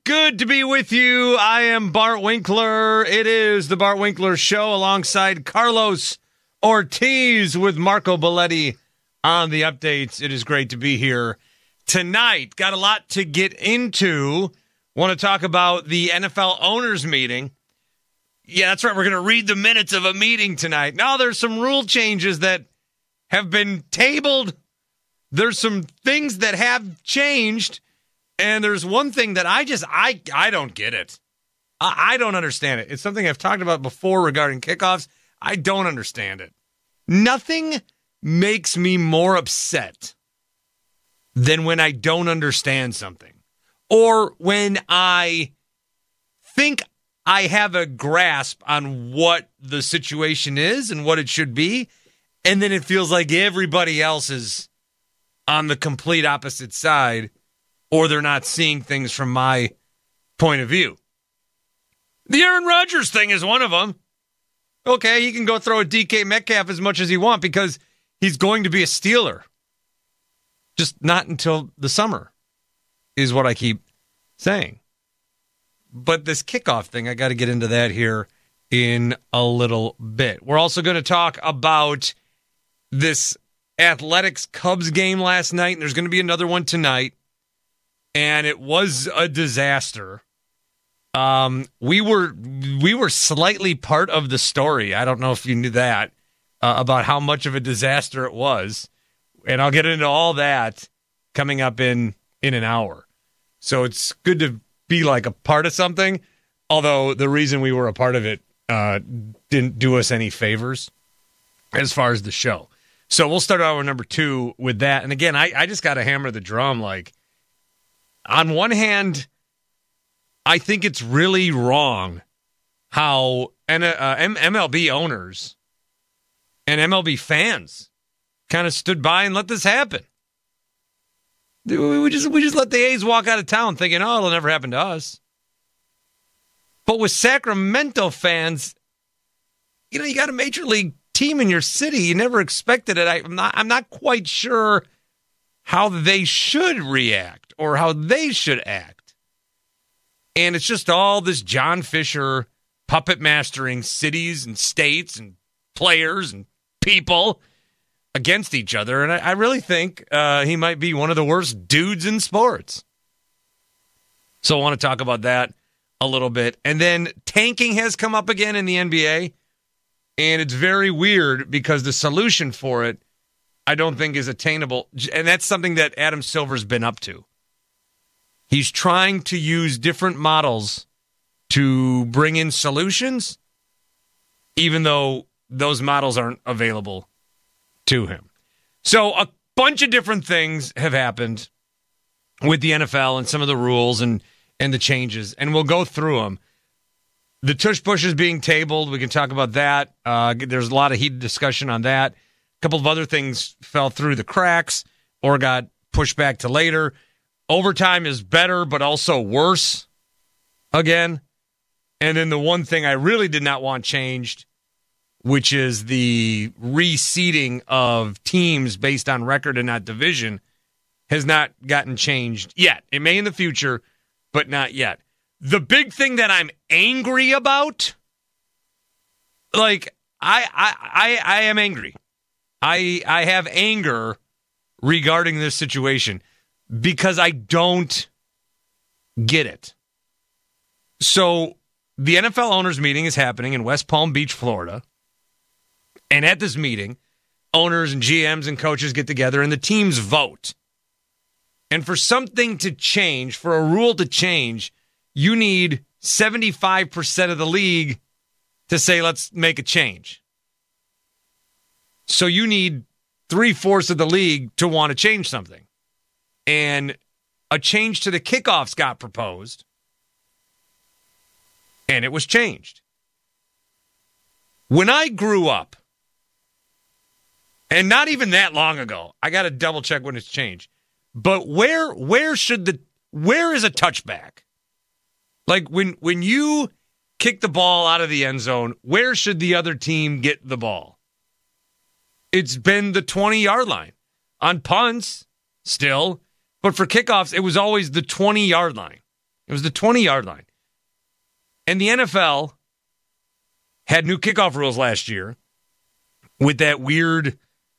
good to be with you. I am Bart Winkler. It is the Bart Winkler Show alongside Carlos Ortiz with Marco Belletti on the updates. It is great to be here tonight. Got a lot to get into. Want to talk about the NFL owners meeting. Yeah, that's right. We're going to read the minutes of a meeting tonight. Now, there's some rule changes that have been tabled. There's some things that have changed. And there's one thing that I don't get it. I don't understand it. It's something I've talked about before regarding kickoffs. I don't understand it. Nothing makes me more upset than when I don't understand something. Or when I think I have a grasp on what the situation is and what it should be, and then it feels like everybody else is on the complete opposite side, or they're not seeing things from my point of view. The Aaron Rodgers thing is one of them. Okay, he can go throw at DK Metcalf as much as he wants because he's going to be a Steeler. Just not until the summer, is what I keep saying. But this kickoff thing, I got to get into that here in a little bit. We're also going to talk about this Athletics Cubs game last night, and there's going to be another one tonight. And it was a disaster. We were slightly part of the story. I don't know if you knew that, about how much of a disaster it was. And I'll get into all that coming up in an hour. So it's good to be like a part of something, although the reason we were a part of it didn't do us any favors as far as the show. So we'll start hour number 2 with that. And again, I just got to hammer the drum. Like, on one hand, I think it's really wrong how MLB owners and MLB fans kind of stood by and let this happen. We just let the A's walk out of town thinking, oh, it'll never happen to us. But with Sacramento fans, you got a major league team in your city. You never expected it. I'm not quite sure how they should react or how they should act. And it's just all this John Fisher puppet mastering cities and states and players and people against each other. And I really think he might be one of the worst dudes in sports. So I want to talk about that a little bit. And then tanking has come up again in the NBA. And it's very weird because the solution for it, I don't think, is attainable. And that's something that Adam Silver's been up to. He's trying to use different models to bring in solutions, even though those models aren't available to him. So a bunch of different things have happened with the NFL and some of the rules and the changes, and we'll go through them. The tush push is being tabled. We can talk about that. There's a lot of heated discussion on that. A couple of other things fell through the cracks or got pushed back to later. Overtime is better, but also worse again. And then the one thing I really did not want changed, which is the reseeding of teams based on record and not division, has not gotten changed yet. It may in the future, but not yet. The big thing that I'm angry about, like, I am angry. I have anger regarding this situation because I don't get it. So the NFL owners meeting is happening in West Palm Beach, Florida. And at this meeting, owners and GMs and coaches get together and the teams vote. And for something to change, for a rule to change, you need 75% of the league to say, let's make a change. So you need 3/4 of the league to want to change something. And a change to the kickoffs got proposed. And it was changed. When I grew up, and not even that long ago, I got to double check when it's changed. But where is a touchback? Like when you kick the ball out of the end zone, where should the other team get the ball? It's been the 20-yard line. On punts, still. But for kickoffs, it was always the 20-yard line. It was the 20-yard line. And the NFL had new kickoff rules last year with that weird,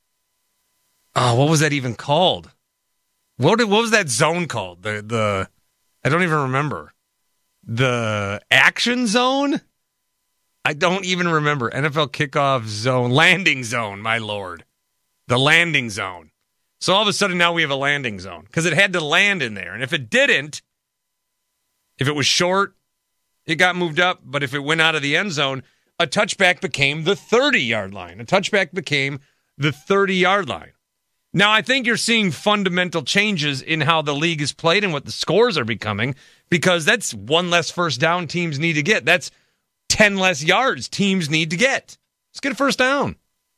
what was that even called? What was that zone called? I don't even remember. The action zone? I don't even remember. NFL kickoff zone, landing zone, my lord. The landing zone. So all of a sudden now we have a landing zone because it had to land in there. And if it didn't, if it was short, it got moved up. But if it went out of the end zone, a touchback became the 30-yard line. A touchback became the 30-yard line. Now, I think you're seeing fundamental changes in how the league is played and what the scores are becoming because that's one less first down teams need to get. That's 10 less yards teams need to get. Let's get a first down.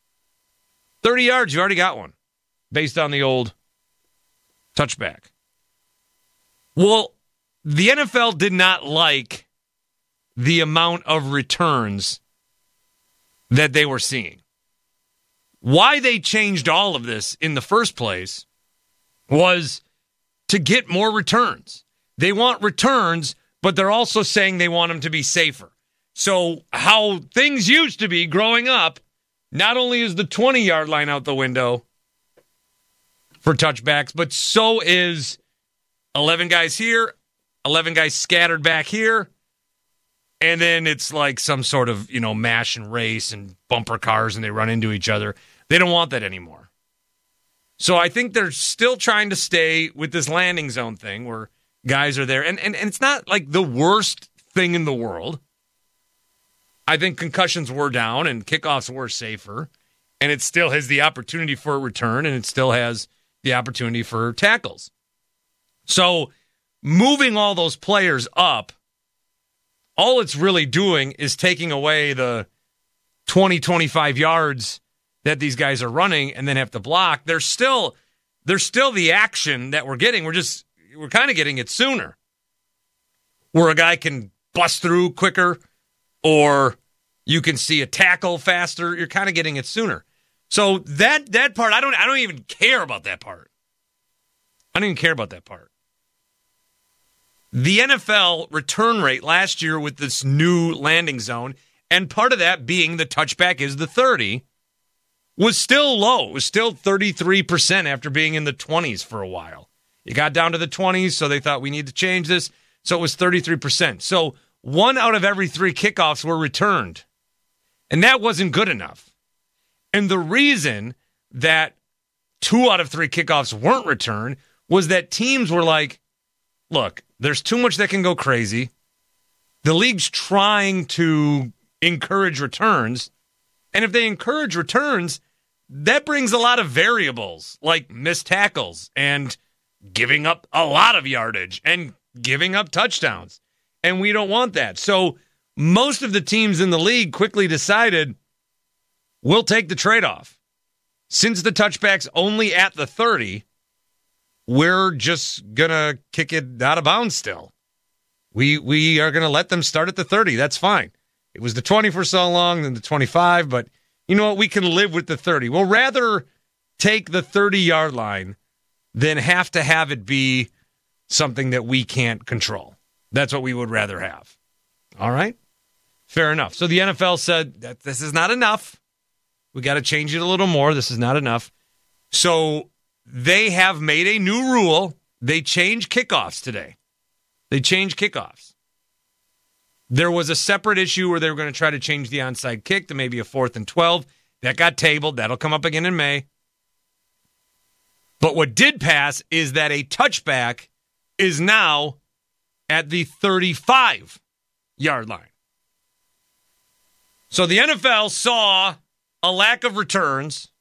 30 yards, you already got one based on the old touchback. Well, the NFL did not like the amount of returns that they were seeing. Why they changed all of this in the first place was to get more returns. They want returns, but they're also saying they want them to be safer. So how things used to be growing up, not only is the 20-yard line out the window for touchbacks, but so is 11 guys here, 11 guys scattered back here, and then it's like some sort of, mash and race and bumper cars and they run into each other. They don't want that anymore. So I think they're still trying to stay with this landing zone thing where guys are there. And it's not like the worst thing in the world. I think concussions were down and kickoffs were safer. And it still has the opportunity for a return and it still has the opportunity for tackles. So moving all those players up, all it's really doing is taking away the 20, 25 yards that these guys are running and then have to block. There's still the action that we're getting. We're kind of getting it sooner. Where a guy can bust through quicker or you can see a tackle faster. You're kind of getting it sooner. So that part, I don't even care about that part. I don't even care about that part. The NFL return rate last year with this new landing zone, and part of that being the touchback is the 30, was still low. It was still 33% after being in the 20s for a while. It got down to the 20s, so they thought we need to change this. So it was 33%. So 1 out of every 3 kickoffs were returned. And that wasn't good enough. And the reason that 2 out of 3 kickoffs weren't returned was that teams were like, look, there's too much that can go crazy. The league's trying to encourage returns. And if they encourage returns, that brings a lot of variables like missed tackles and giving up a lot of yardage and giving up touchdowns. And we don't want that. So most of the teams in the league quickly decided, we'll take the trade-off. Since the touchback's only at the 30, we're just going to kick it out of bounds still. We are going to let them start at the 30. That's fine. It was the 20 for so long, then the 25, but you know what? We can live with the 30. We'll rather take the 30-yard line than have to have it be something that we can't control. That's what we would rather have. All right? Fair enough. So the NFL said that this is not enough. We got to change it a little more. This is not enough. So they have made a new rule. They changed kickoffs today. They changed kickoffs. There was a separate issue where they were going to try to change the onside kick to maybe a 4th and 12. That got tabled. That'll come up again in May. But what did pass is that a touchback is now at the 35-yard line. So the NFL saw a lack of returns,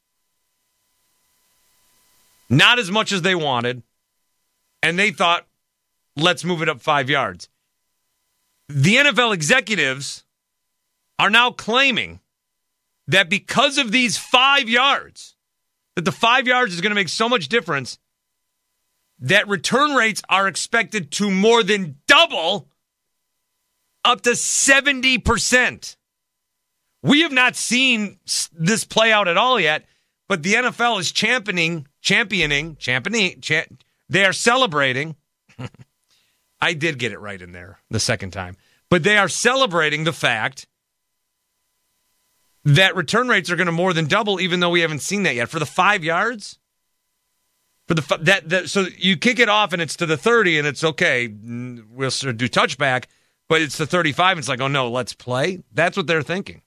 not as much as they wanted, and they thought, let's move it up 5 yards. The NFL executives are now claiming that because of these 5 yards, that the 5 yards is going to make so much difference that return rates are expected to more than double up to 70%. We have not seen this play out at all yet, but the NFL is championing, they are celebrating I did get it right in there the second time. But they are celebrating the fact that return rates are going to more than double, even though we haven't seen that yet. For the 5 yards, so you kick it off and it's to the 30 and it's okay. We'll sort of do touchback, but it's the 35. And it's like, oh no, let's play. That's what they're thinking.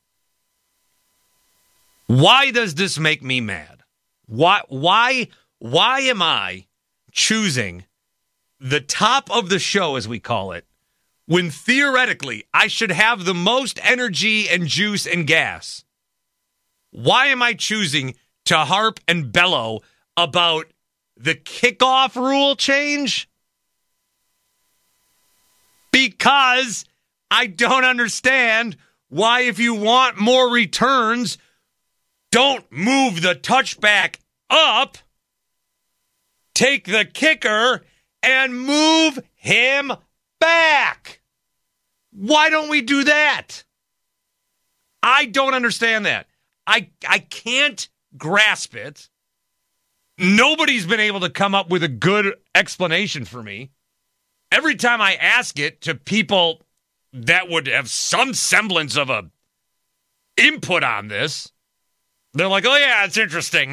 Why does this make me mad? Why am I choosing the top of the show, as we call it, when theoretically I should have the most energy and juice and gas? Why am I choosing to harp and bellow about the kickoff rule change? Because I don't understand why, if you want more returns, don't move the touchback up, take the kicker, and move him back. Why don't we do that? I don't understand that. I can't grasp it. Nobody's been able to come up with a good explanation for me. Every time I ask it to people that would have some semblance of a input on this, they're like, oh yeah, it's interesting.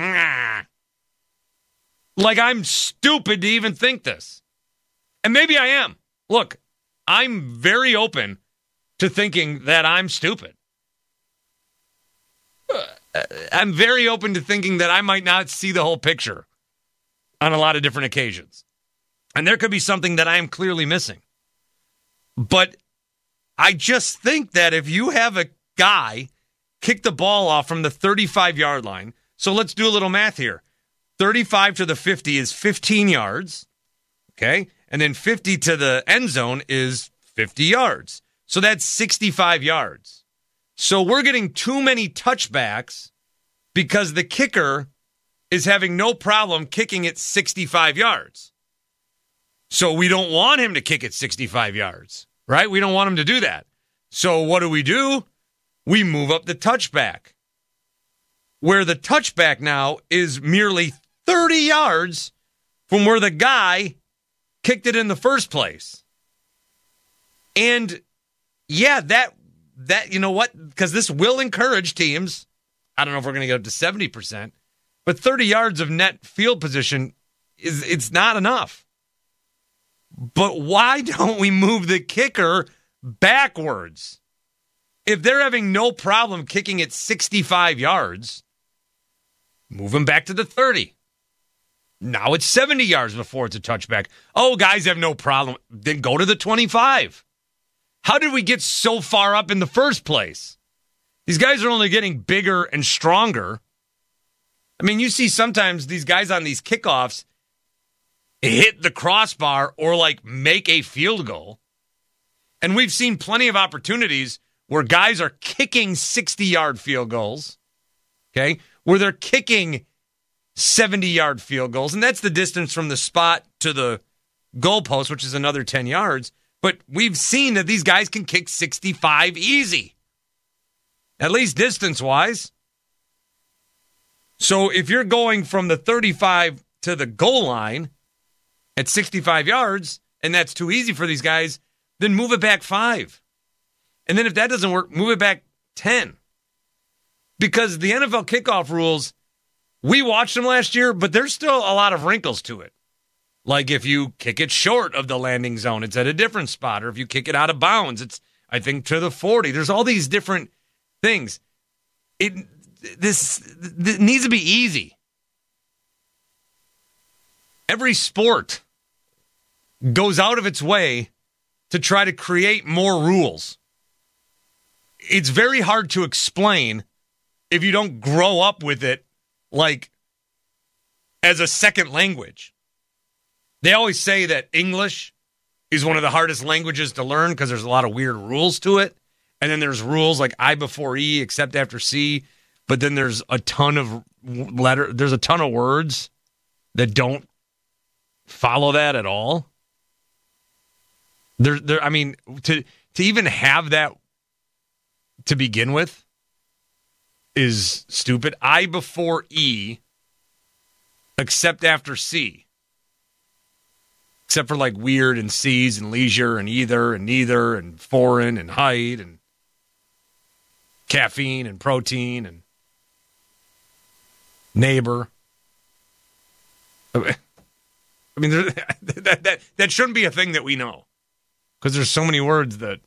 Like I'm stupid to even think this. And maybe I am. Look, I'm very open to thinking that I'm stupid. I'm very open to thinking that I might not see the whole picture on a lot of different occasions. And there could be something that I am clearly missing. But I just think that if you have a guy kick the ball off from the 35-yard line, so let's do a little math here. 35 to the 50 is 15 yards, okay? And then 50 to the end zone is 50 yards. So that's 65 yards. So we're getting too many touchbacks because the kicker is having no problem kicking it 65 yards. So we don't want him to kick it 65 yards, right? We don't want him to do that. So what do? We move up the touchback, where the touchback now is merely 30 yards from where the guy kicked it in the first place. And yeah, that you know what? Because this will encourage teams. I don't know if we're going to get up to 70%, but 30 yards of net field position it's not enough. But why don't we move the kicker backwards? If they're having no problem kicking it 65 yards, move them back to the 30. Now it's 70 yards before it's a touchback. Oh, guys have no problem. Then go to the 25. How did we get so far up in the first place? These guys are only getting bigger and stronger. I mean, you see sometimes these guys on these kickoffs hit the crossbar or like make a field goal. And we've seen plenty of opportunities where guys are kicking 60-yard field goals, okay, where they're kicking 70-yard field goals. And that's the distance from the spot to the goalpost, which is another 10 yards. But we've seen that these guys can kick 65 easy, at least distance-wise. So if you're going from the 35 to the goal line at 65 yards, and that's too easy for these guys, then move it back 5. And then if that doesn't work, move it back 10. Because the NFL kickoff rules, we watched them last year, but there's still a lot of wrinkles to it. Like if you kick it short of the landing zone, it's at a different spot. Or if you kick it out of bounds, it's, I think, to the 40. There's all these different things. This needs to be easy. Every sport goes out of its way to try to create more rules. It's very hard to explain if you don't grow up with it, like, as a second language. They always say that English is one of the hardest languages to learn because there's a lot of weird rules to it. And then there's rules like I before E, except after C. But then there's a ton of there's a ton of words that don't follow that at all. I mean, to even have that to begin with is stupid. I before E, except after C. except for like weird and C's and leisure and either and neither and foreign and height and caffeine and protein and neighbor. I mean, that shouldn't be a thing that we know, because there's so many words that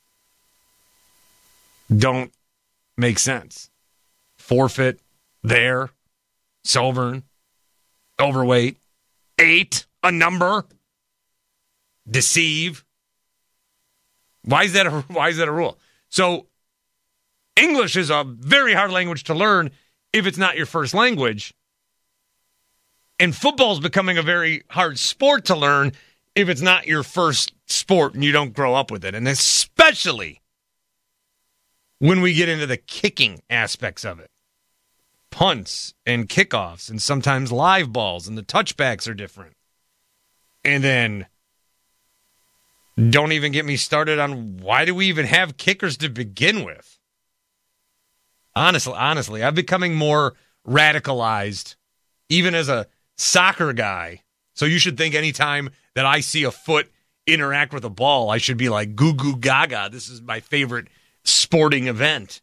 don't make sense. Forfeit, there, sovereign, overweight, 8, a number, deceive. Why is that a rule? So English is a very hard language to learn if it's not your first language. And football is becoming a very hard sport to learn if it's not your first sport and you don't grow up with it. And especially when we get into the kicking aspects of it. Punts and kickoffs and sometimes live balls and the touchbacks are different. And then don't even get me started on why do we even have kickers to begin with? Honestly, I'm becoming more radicalized even as a soccer guy. So you should think anytime that I see a foot interact with a ball, I should be like, goo goo gaga. This is my favorite sporting event.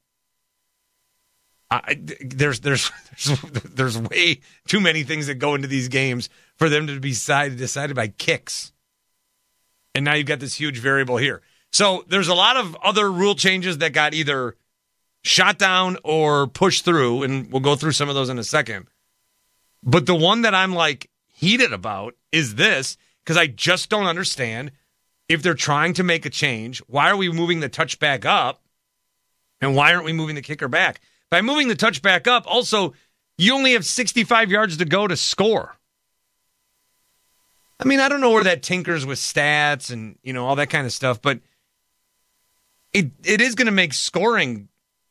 There's way too many things that go into these games for them to be decided by kicks. And now you've got this huge variable here. So there's a lot of other rule changes that got either shot down or pushed through, and we'll go through some of those in a second. But the one that I'm like heated about is this, because I just don't understand if they're trying to make a change. Why are we moving the touchback up? And why aren't we moving the kicker back? By moving the touchback up, also, you only have 65 yards to go to score. I mean, I don't know where that tinkers with stats and, all that kind of stuff, but it is going to make scoring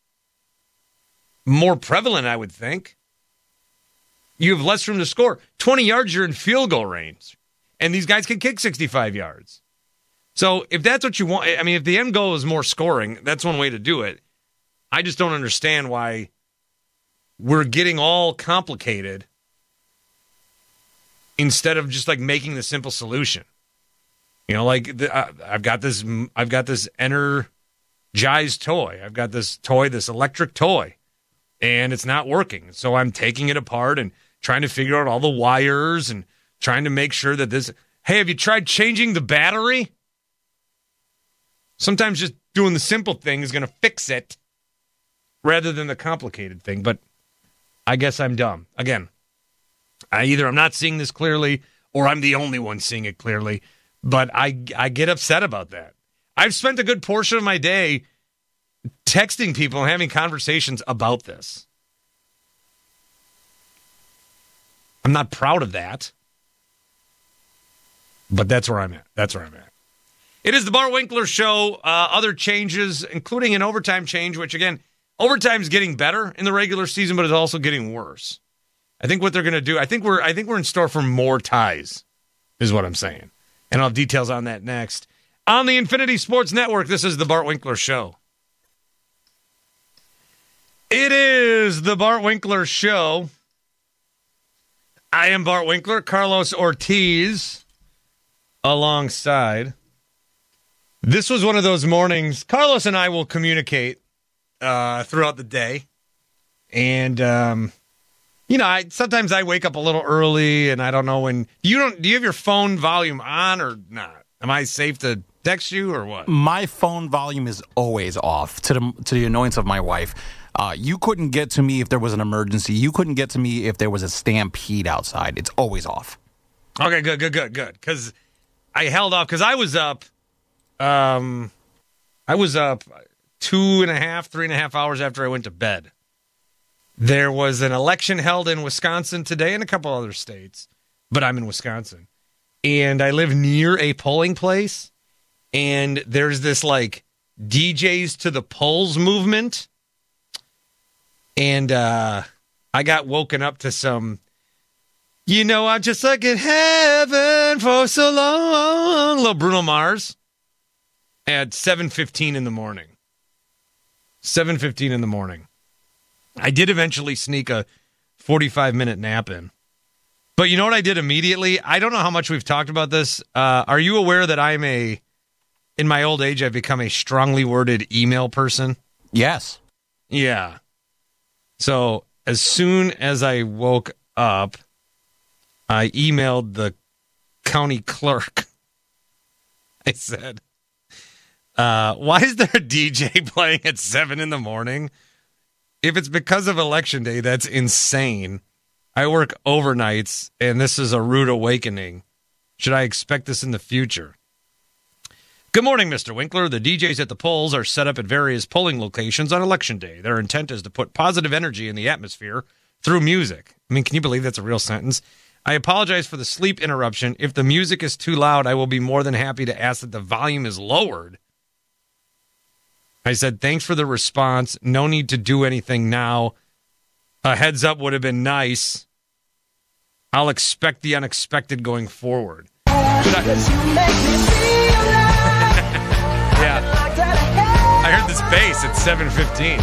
more prevalent, I would think. You have less room to score. 20 yards, you're in field goal range. And these guys can kick 65 yards. So if that's what you want, I mean, if the end goal is more scoring, that's one way to do it. I just don't understand why we're getting all complicated instead of just like making the simple solution. I've got this Energize toy. I've got this toy, this electric toy, and it's not working. So I'm taking it apart and trying to figure out all the wires and trying to make sure that hey, have you tried changing the battery? Sometimes just doing the simple thing is going to fix it rather than the complicated thing. But I guess I'm dumb. Again, either I'm not seeing this clearly or I'm the only one seeing it clearly. But I get upset about that. I've spent a good portion of my day texting people and having conversations about this. I'm not proud of that. But that's where I'm at. It is the Bart Winkler Show. Other changes, including an overtime change, which, again, overtime's getting better in the regular season, but it's also getting worse. I think what they're going to do, I think we're in store for more ties, is what I'm saying. And I'll have details on that next. On the Infinity Sports Network, this is the Bart Winkler Show. It is the Bart Winkler Show. I am Bart Winkler, Carlos Ortiz alongside. This was one of those mornings. Carlos and I will communicate throughout the day. And, sometimes I wake up a little early and I don't know when. Do you have your phone volume on or not? Am I safe to text you or what? My phone volume is always off, to the annoyance of my wife. You couldn't get to me if there was an emergency. You couldn't get to me if there was a stampede outside. It's always off. Okay, good. Because I held off because I was up. I was up 3.5 hours after I went to bed. There was an election held in Wisconsin today and a couple other states, but I'm in Wisconsin. And I live near a polling place, and there's this like DJs to the polls movement. And I got woken up to some, I'm just like in heaven for so long, little Bruno Mars at 7:15 in the morning. 7:15 in the morning. I did eventually sneak a 45-minute nap in. But you know what I did immediately? I don't know how much we've talked about this. Are you aware that in my old age, I've become a strongly worded email person? Yes. Yeah. So as soon as I woke up, I emailed the county clerk. I said, why is there a DJ playing at 7 in the morning? If it's because of Election Day, that's insane. I work overnights, and this is a rude awakening. Should I expect this in the future? Good morning, Mr. Winkler. The DJs at the polls are set up at various polling locations on Election Day. Their intent is to put positive energy in the atmosphere through music. I mean, can you believe that's a real sentence? I apologize for the sleep interruption. If the music is too loud, I will be more than happy to ask that the volume is lowered. I said, thanks for the response. No need to do anything now. A heads up would have been nice. I'll expect the unexpected going forward. Yeah. I heard this bass at 7:15.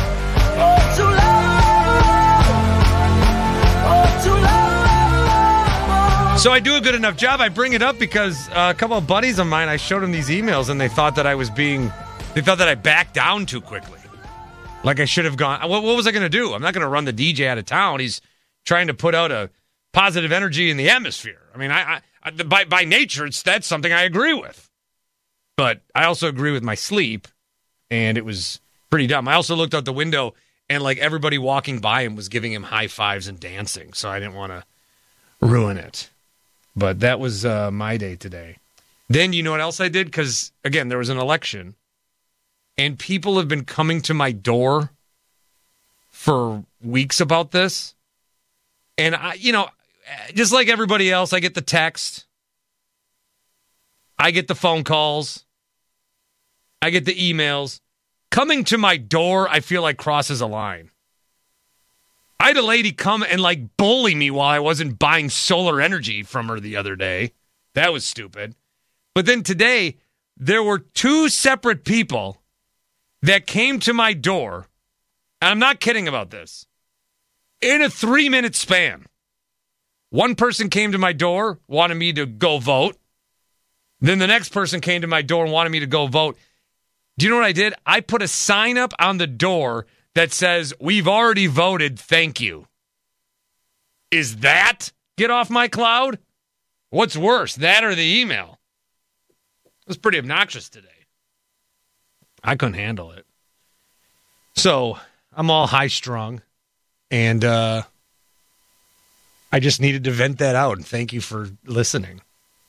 So I do a good enough job. I bring it up because a couple of buddies of mine, I showed them these emails and they thought that they thought that I backed down too quickly. Like I should have gone. What was I going to do? I'm not going to run the DJ out of town. He's trying to put out a positive energy in the atmosphere. I mean, I by nature, that's something I agree with. But I also agree with my sleep, and it was pretty dumb. I also looked out the window, and like everybody walking by him was giving him high fives and dancing, so I didn't want to ruin it. But that was my day today. Then you know what else I did? Because, again, there was an election. And people have been coming to my door for weeks about this. And, just like everybody else, I get the text. I get the phone calls. I get the emails. Coming to my door, I feel like crosses a line. I had a lady come and, bully me while I wasn't buying solar energy from her the other day. That was stupid. But then today, there were two separate people that came to my door, and I'm not kidding about this, in a 3-minute span. One person came to my door, wanted me to go vote. Then the next person came to my door and wanted me to go vote. Do you know what I did? I put a sign up on the door that says, "We've already voted, thank you." Is that get off my cloud? What's worse, that or the email? It was pretty obnoxious today. I couldn't handle it. So I'm all high-strung, and I just needed to vent that out, and thank you for listening.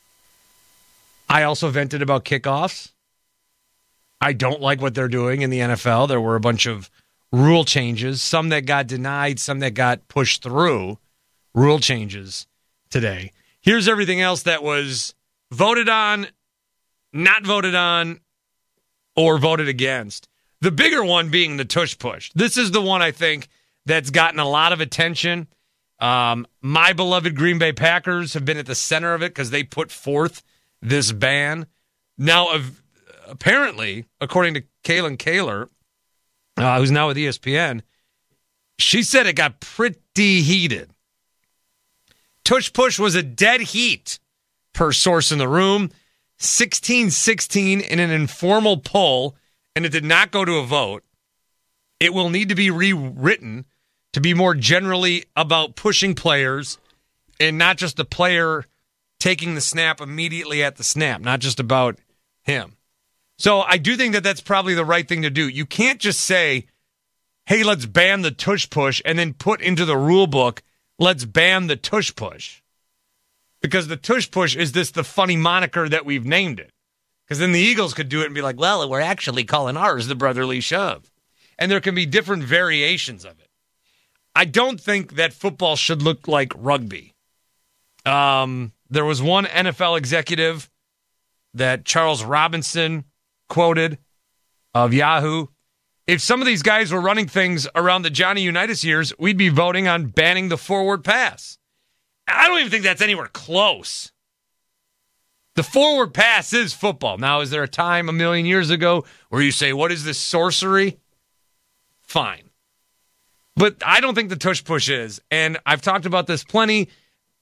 I also vented about kickoffs. I don't like what they're doing in the NFL. There were a bunch of rule changes, some that got denied, some that got pushed through, rule changes today. Here's everything else that was voted on, not voted on, or voted against. The bigger one being the tush push. This is the one I think that's gotten a lot of attention. My beloved Green Bay Packers have been at the center of it because they put forth this ban. Now, apparently, according to Kaylin Kaler, who's now with ESPN, she said it got pretty heated. Tush push was a dead heat, per source in the room. 16-16 in an informal poll, and it did not go to a vote. It will need to be rewritten to be more generally about pushing players and not just the player taking the snap immediately at the snap, not just about him. So I do think that that's probably the right thing to do. You can't just say, hey, let's ban the tush push, and then put into the rule book, let's ban the tush push. Because the tush push is the funny moniker that we've named it. Because then the Eagles could do it and be like, well, we're actually calling ours the brotherly shove. And there can be different variations of it. I don't think that football should look like rugby. There was one NFL executive that Charles Robinson quoted of Yahoo. If some of these guys were running things around the Johnny Unitas years, we'd be voting on banning the forward pass. I don't even think that's anywhere close. The forward pass is football. Now, is there a time a million years ago where you say, what is this sorcery? Fine. But I don't think the tush push is. And I've talked about this plenty.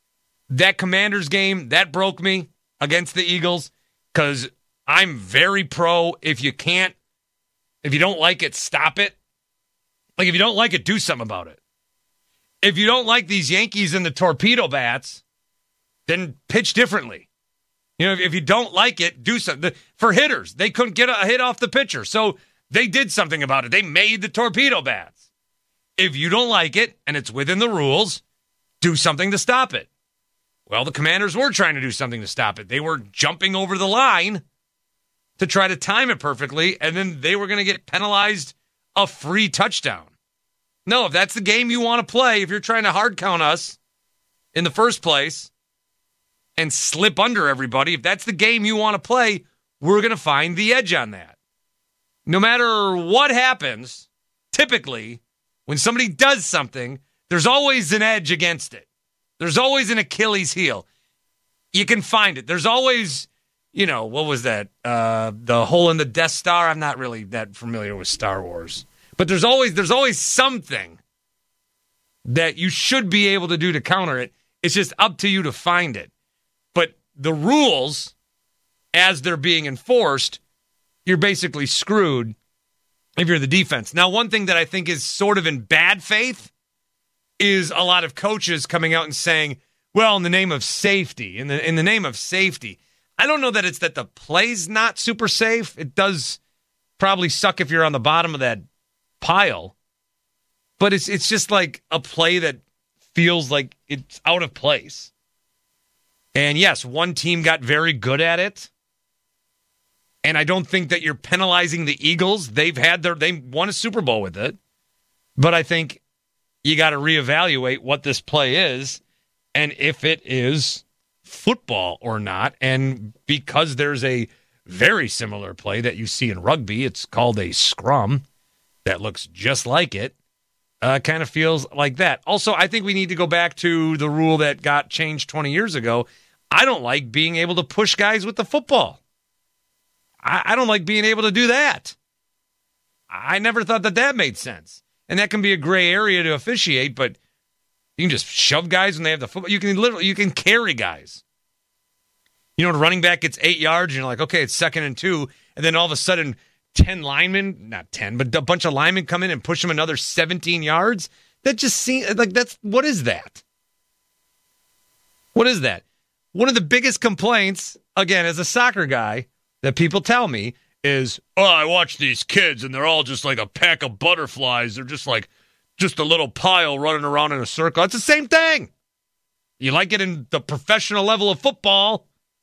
that Commanders game, that broke me against the Eagles because I'm very pro if you don't like it, stop it. Like, if you don't like it, do something about it. If you don't like these Yankees and the torpedo bats, then pitch differently. If you don't like it, do something. For hitters, they couldn't get a hit off the pitcher, so they did something about it. They made the torpedo bats. If you don't like it, and it's within the rules, do something to stop it. Well, the Commanders were trying to do something to stop it. They were jumping over the line to try to time it perfectly, and then they were going to get penalized a free touchdown. No, if that's the game you want to play, if you're trying to hard count us in the first place and slip under everybody, if that's the game you want to play, we're going to find the edge on that. No matter what happens, typically, when somebody does something, there's always an edge against it. There's always an Achilles heel. You can find it. There's always, what was that? The hole in the Death Star? I'm not really that familiar with Star Wars. But there's always something that you should be able to do to counter it. It's just up to you to find it. But the rules, as they're being enforced, you're basically screwed if you're the defense. Now, one thing that I think is sort of in bad faith is a lot of coaches coming out and saying, well, in the name of safety, in the name of safety. I don't know that it's that the play's not super safe. It does probably suck if you're on the bottom of that pile, but it's just like a play that feels like it's out of place. And yes, one team got very good at it, and I don't think that you're penalizing the Eagles. They won a Super Bowl with it, but I think you got to reevaluate what this play is and if it is football or not. And because there's a very similar play that you see in rugby, it's called a scrum. That looks just like it, kind of feels like that. Also, I think we need to go back to the rule that got changed 20 years ago. I don't like being able to push guys with the football. I don't like being able to do that. I never thought that made sense. And that can be a gray area to officiate, but you can just shove guys when they have the football. You can carry guys. The running back gets 8 yards, and you're like, okay, it's 2nd and 2, and then all of a sudden 10 linemen, not 10, but a bunch of linemen come in and push them another 17 yards. That just seems like what is that? What is that? One of the biggest complaints, again, as a soccer guy, that people tell me is, I watch these kids and they're all just like a pack of butterflies. They're just a little pile running around in a circle. It's the same thing. You like it in the professional level of football.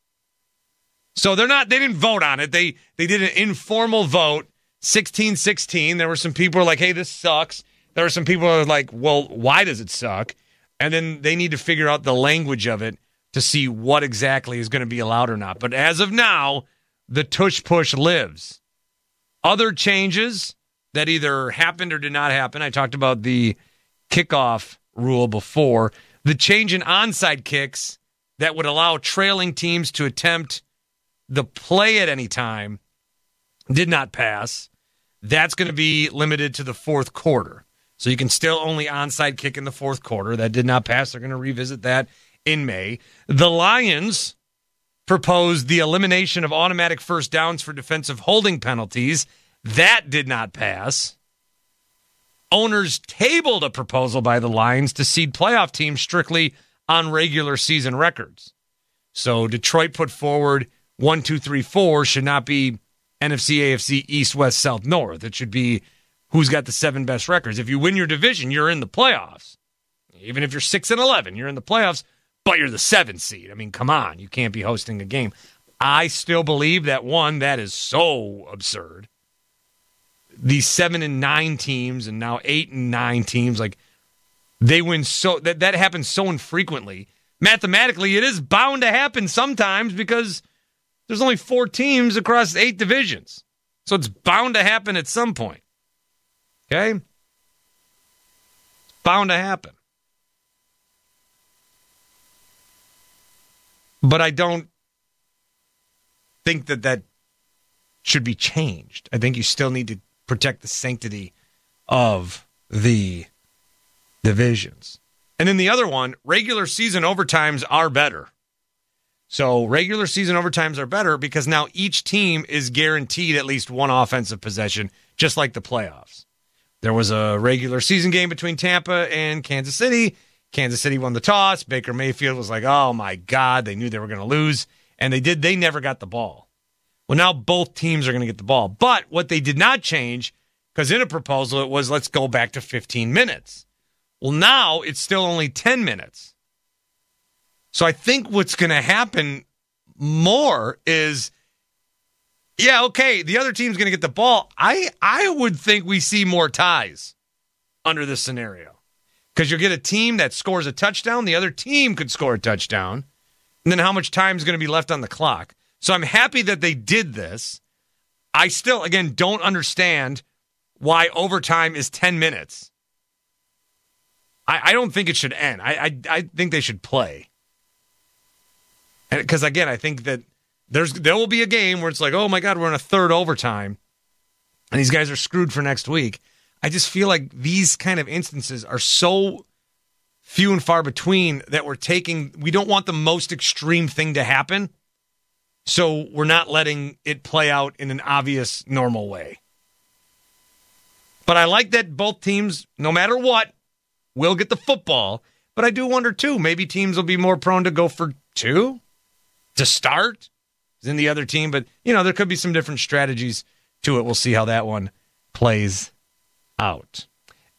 So they didn't vote on it. They did an informal vote, 16-16. There were some people who were like, hey, this sucks. There were some people who were like, well, why does it suck? And then they need to figure out the language of it to see what exactly is going to be allowed or not. But as of now, the tush push lives. Other changes that either happened or did not happen. I talked about the kickoff rule before. The change in onside kicks that would allow trailing teams to attempt the play at any time did not pass. That's going to be limited to the fourth quarter. So you can still only onside kick in the fourth quarter. That did not pass. They're going to revisit that in May. The Lions proposed the elimination of automatic first downs for defensive holding penalties. That did not pass. Owners tabled a proposal by the Lions to seed playoff teams strictly on regular season records. So Detroit put forward 1, 2, 3, 4 should not be NFC, AFC, East, West, South, North. It should be who's got the 7 best records. If you win your division, you're in the playoffs. Even if you're 6-11, you're in the playoffs, but you're the 7th seed. I mean, come on. You can't be hosting a game. I still believe that, one, that is so absurd. These 7 and 9 teams and now 8 and 9 teams, like, they win so that happens so infrequently. Mathematically, it is bound to happen sometimes because there's only 4 teams across 8 divisions. So it's bound to happen at some point. Okay? It's bound to happen. But I don't think that should be changed. I think you still need to protect the sanctity of the divisions. And then the other one, regular season overtimes are better. So regular season overtimes are better because now each team is guaranteed at least one offensive possession, just like the playoffs. There was a regular season game between Tampa and Kansas City. Kansas City won the toss. Baker Mayfield was like, oh my God, they knew they were going to lose. And they did. They never got the ball. Well, now both teams are going to get the ball. But what they did not change, because in a proposal it was, let's go back to 15 minutes. Well, now it's still only 10 minutes. So I think what's going to happen more is, yeah, okay, the other team's going to get the ball. I would think we see more ties under this scenario. Because you'll get a team that scores a touchdown, the other team could score a touchdown, and then how much time is going to be left on the clock. So I'm happy that they did this. I still, again, don't understand why overtime is 10 minutes. I don't think it should end. I think they should play. Because, again, I think that there will be a game where it's like, oh, my God, we're in a third overtime, and these guys are screwed for next week. I just feel like these kind of instances are so few and far between that we don't want the most extreme thing to happen, so we're not letting it play out in an obvious, normal way. But I like that both teams, no matter what, will get the football. But I do wonder, too, maybe teams will be more prone to go for two to start than the other team. But, there could be some different strategies to it. We'll see how that one plays out.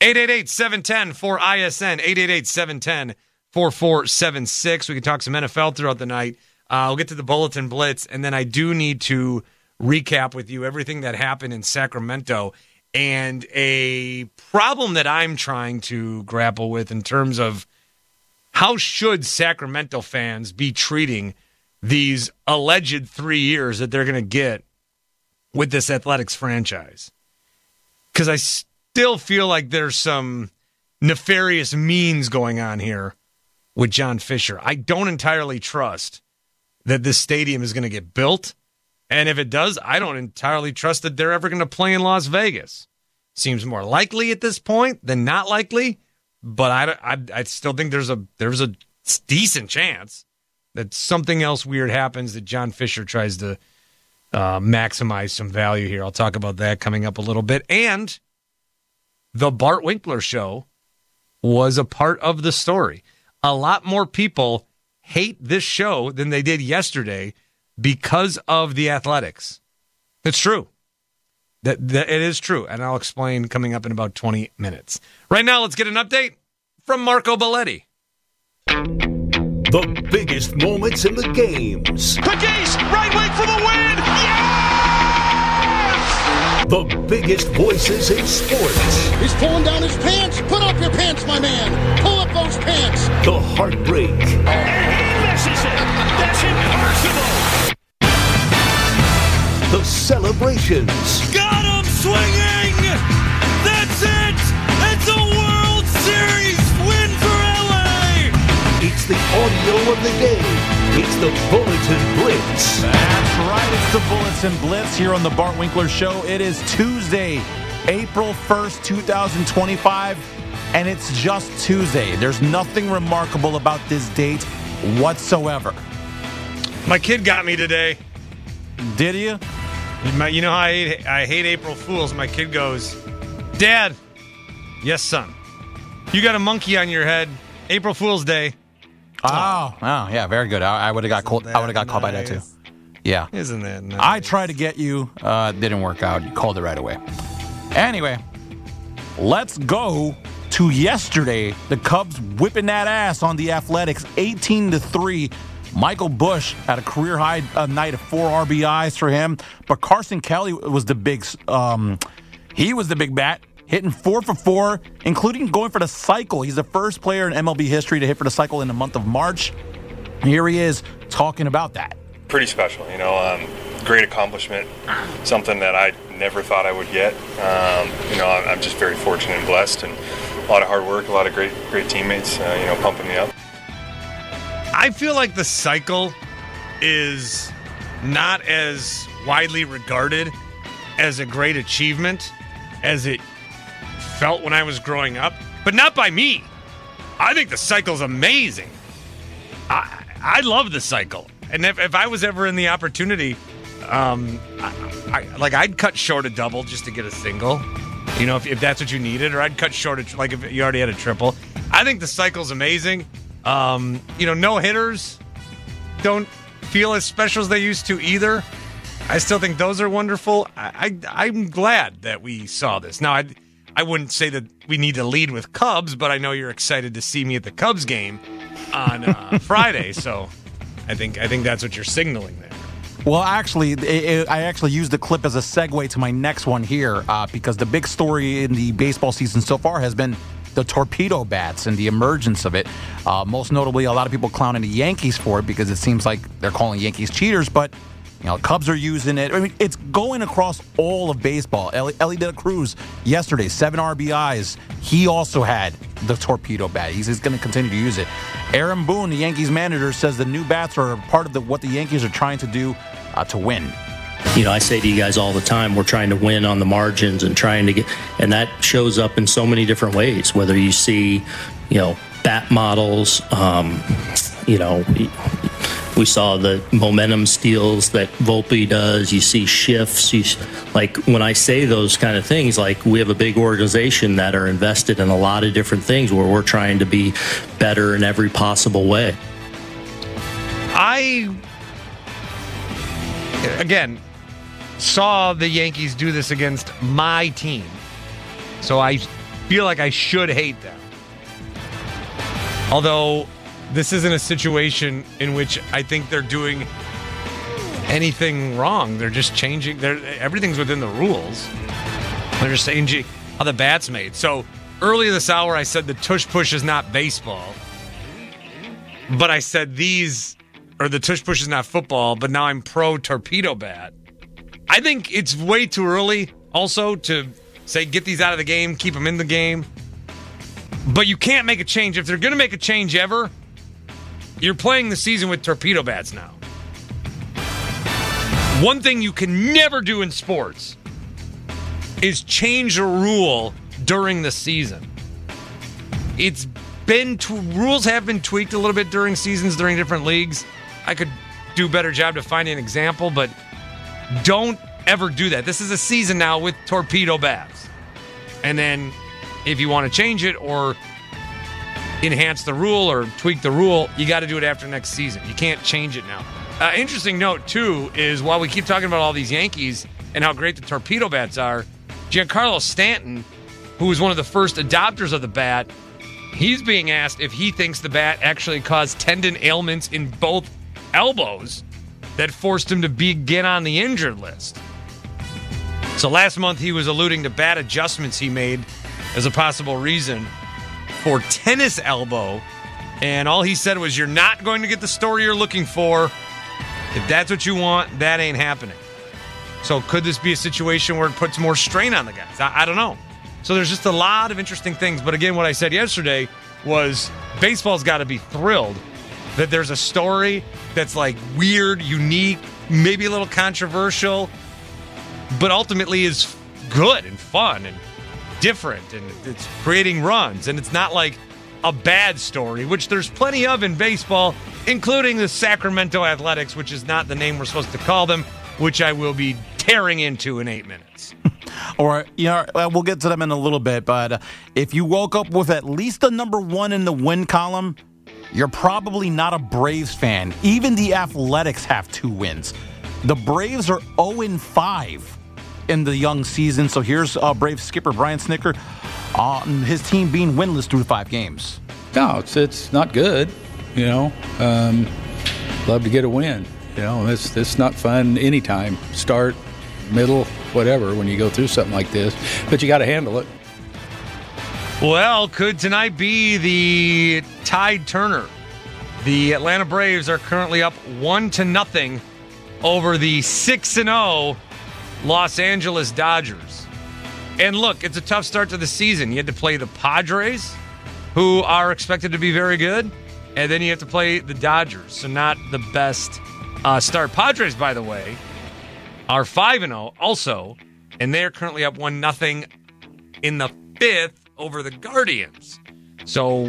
888-710-4ISN, 888-710-4476. We can talk some NFL throughout the night. We'll get to the Bulletin Blitz, and then I do need to recap with you everything that happened in Sacramento and a problem that I'm trying to grapple with in terms of how should Sacramento fans be treating these alleged 3 years that they're going to get with this Athletics franchise. Because I still feel like there's some nefarious means going on here with John Fisher. I don't entirely trust that this stadium is going to get built. And if it does, I don't entirely trust that they're ever going to play in Las Vegas. Seems more likely at this point than not likely. But I still think there's a decent chance that something else weird happens, that John Fisher tries to maximize some value here. I'll talk about that coming up a little bit. And the Bart Winkler show was a part of the story. A lot more people hate this show than they did yesterday because of the Athletics. It's true. That it is true, and I'll explain coming up in about 20 minutes. Right now, let's get an update from Marco Belletti. The biggest moments in the games. Pegues, right wing for the win! Yes! The biggest voices in sports. He's pulling down his pants. Put up your pants, my man. Pull up those pants. The heartbreak. And he misses it. That's impossible. The celebrations. Got him swinging. That's it. It's a World Series win for LA. It's the audio of the game. It's the Bulletin Blitz. That's right. It's the Bulletin Blitz here on the Bart Winkler Show. It is Tuesday, April 1st, 2025, and it's just Tuesday. There's nothing remarkable about this date whatsoever. My kid got me today. Did you? You know how I hate April Fools. My kid goes, Dad, yes, son, you got a monkey on your head. April Fool's Day. Oh, yeah, very good. I would have got called. I would have got called by that too. Yeah, isn't that nice? I tried to get you. Didn't work out. You called it right away. Anyway, let's go to yesterday. The Cubs whipping that ass on the Athletics, 18-3. Michael Busch had a career-high night of 4 RBIs for him, but Carson Kelly was the big. He was the big bat, hitting 4 for 4, including going for the cycle. He's the first player in MLB history to hit for the cycle in the month of March. Here he is talking about that. Pretty special, great accomplishment, something that I never thought I would get. I'm just very fortunate and blessed, and a lot of hard work, a lot of great teammates, pumping me up. I feel like the cycle is not as widely regarded as a great achievement as it felt when I was growing up, but not by me. I think the cycle's amazing. I love the cycle. And if I was ever in the opportunity, I'd cut short a double just to get a single, if that's what you needed, or I'd cut short if you already had a triple. I think the cycle's amazing. No hitters don't feel as special as they used to either. I still think those are wonderful. I'm glad that we saw this. Now, I wouldn't say that we need to lead with Cubs, but I know you're excited to see me at the Cubs game on Friday, so I think that's what you're signaling there. Well, actually, I actually used the clip as a segue to my next one here because the big story in the baseball season so far has been the torpedo bats and the emergence of it. Most notably, a lot of people clowning the Yankees for it because it seems like they're calling Yankees cheaters, but Cubs are using it. I mean, it's going across all of baseball. Ellie De La Cruz yesterday, 7 RBIs. He also had the torpedo bat. He's going to continue to use it. Aaron Boone, the Yankees manager, says the new bats are part of what the Yankees are trying to do to win. I say to you guys all the time, we're trying to win on the margins and trying to get, and that shows up in so many different ways. Whether you see, bat models, we saw the momentum steals that Volpe does. You see shifts. When I say those kind of things, we have a big organization that are invested in a lot of different things where we're trying to be better in every possible way. I, again, saw the Yankees do this against my team, so I feel like I should hate them. Although this isn't a situation in which I think they're doing anything wrong. They're just changing. Everything's within the rules. They're just changing how the bat's made. So earlier this hour, I said the tush push is not baseball, but I said the tush push is not football. But now I'm pro torpedo bat. I think it's way too early also to say get these out of the game, keep them in the game. But you can't make a change. If they're going to make a change ever, you're playing the season with torpedo bats now. One thing you can never do in sports is change a rule during the season. Rules have been tweaked a little bit during seasons, during different leagues. I could do a better job to find an example, but don't ever do that. This is a season now with torpedo bats. And then if you want to change it or enhance the rule or tweak the rule, you got to do it after next season. You can't change it now. Interesting note, too, is while we keep talking about all these Yankees and how great the torpedo bats are, Giancarlo Stanton, who was one of the first adopters of the bat, he's being asked if he thinks the bat actually caused tendon ailments in both elbows that forced him to begin on the injured list. So last month he was alluding to bat adjustments he made as a possible reason for tennis elbow, and all he said was, you're not going to get the story you're looking for. If that's what you want, that ain't happening. So could this be a situation where it puts more strain on the guys? I don't know. So there's just a lot of interesting things. But again, what I said yesterday was baseball's got to be thrilled that there's a story that's weird, unique, maybe a little controversial, but ultimately is good and fun and different, and it's creating runs, and it's not like a bad story, which there's plenty of in baseball, including the Sacramento Athletics, which is not the name we're supposed to call them, which I will be tearing into in 8 minutes. Or, we'll get to them in a little bit, but if you woke up with at least a number 1 in the win column, you're probably not a Braves fan. Even the Athletics have 2 wins. The Braves are 0-5 in the young season. So here's Braves skipper Brian Snitker on his team being winless through 5 games. No, it's not good. Love to get a win. It's not fun anytime. Start, middle, whatever, when you go through something like this. But you got to handle it. Well, could tonight be the tide turner? The Atlanta Braves are currently up 1-0 over the 6-0 Los Angeles Dodgers. And look, it's a tough start to the season. You had to play the Padres, who are expected to be very good, and then you have to play the Dodgers, so not the best start. Padres, by the way, are 5-0 also, and they're currently up 1-0 in the 5th over the Guardians. So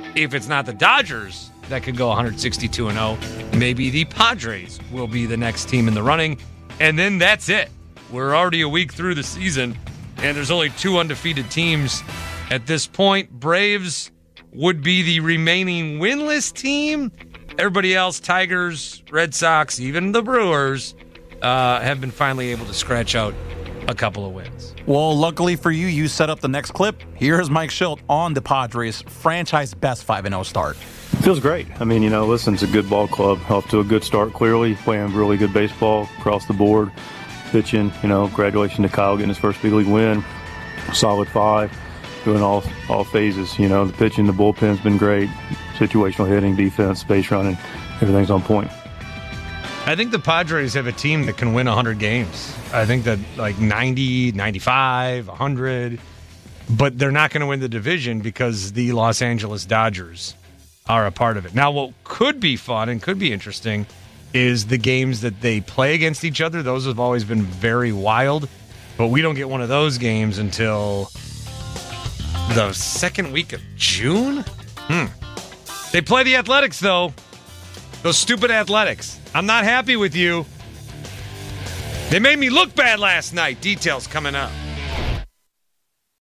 If it's not the Dodgers that could go 162-0, maybe the Padres will be the next team in the running. And then that's it. We're already a week through the season, and there's only 2 undefeated teams at this point. Braves would be the remaining winless team. Everybody else, Tigers, Red Sox, even the Brewers, have been finally able to scratch out a couple of wins. Well, luckily for you, you set up the next clip. Here's Mike Schilt on the Padres' franchise best 5-0 start. Feels great. I mean, listen, it's a good ball club. Off to a good start, clearly. Playing really good baseball across the board. Pitching, congratulations to Kyle getting his first big league win. Solid 5, doing all phases. The pitching, the bullpen's been great. Situational hitting, defense, base running, everything's on point. I think the Padres have a team that can win 100 games. I think that 90, 95, 100. But they're not going to win the division because the Los Angeles Dodgers are a part of it. Now, what could be fun and could be interesting is the games that they play against each other. Those have always been very wild. But we don't get one of those games until the second week of June? They play the Athletics, though. Those stupid Athletics. I'm not happy with you. They made me look bad last night. Details coming up.